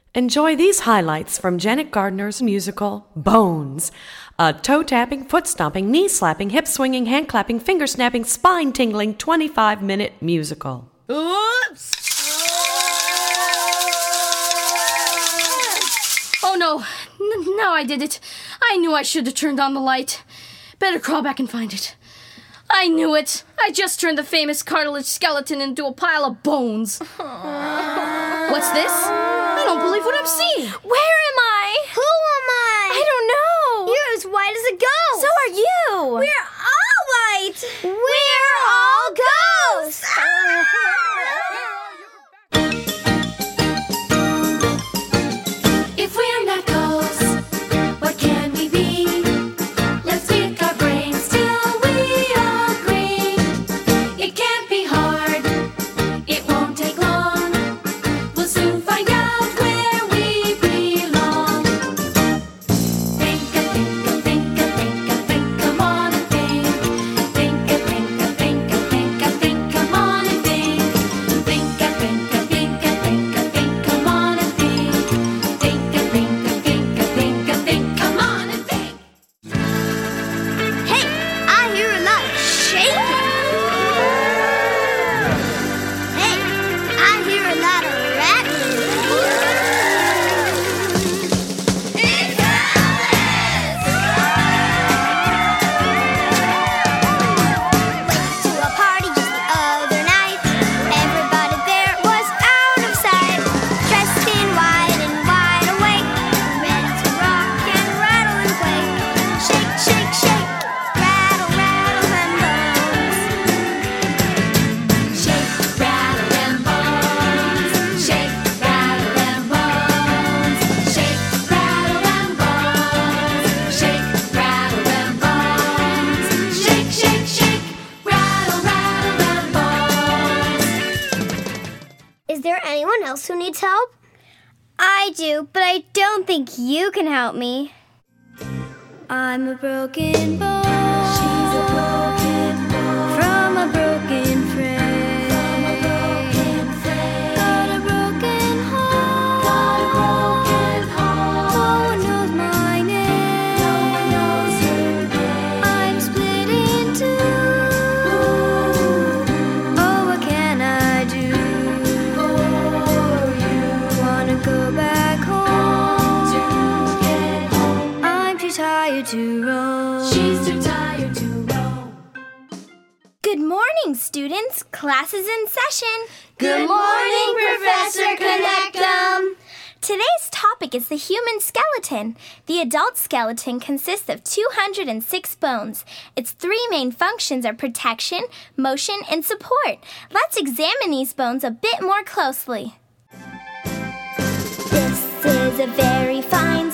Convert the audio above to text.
Enjoy these highlights from Janet Gardner's musical, Bones. A toe-tapping, foot-stomping, knee-slapping, hip-swinging, hand-clapping, finger-snapping, spine-tingling 25-minute musical. Oops! Oh no, now I did it. I knew I should have turned on the light. Better crawl back and find it. I knew it. I just turned the famous cartilage skeleton into a pile of bones. What's this? I don't believe what I'm seeing. Where am I? Who am I? I don't know. You're as white as a ghost. So are you. We're all white. We're all ghosts. If we're not ghosts, what can we be? Let's pick our brains till we agree. It can't be hard. It won't take long. We'll soon find out where we belong. Think, come on and think. Think, come on and think. Think, come on and think. Think, come on and think. Hey, I hear a lot of shaking. Hey, I hear a lot of rattling. It's Elvis! Went to a party just the other night. Everybody there was out of sight. Dressed in white and wide awake. Ready to rock and rattle and quake. Shake, shake, shake. Rattle, rattle and bones. Shake, rattle, and bones. Shake, rattle, and bones. Shake, rattle, and bones. Shake, rattle, and bones. Shake, shake, shake. Rattle, rattle, and bones. Is there anyone else who needs help? I do, but I don't think you can help me. I'm a broken bone. She's a broken bone. From a broken frame. From a broken frame. Got a broken heart. Got a broken heart. No one knows my name. No one knows her name. I'm split in two. Oh, what can I do? For you. Wanna go back home. To get home. I'm too tired to roam. She's too tired to roam. Good morning, students. Class is in session. Good morning, Professor Connectum. Today's topic is the human skeleton. The adult skeleton consists of 206 bones. Its three main functions are protection, motion, and support. Let's examine these bones a bit more closely. This is a very fine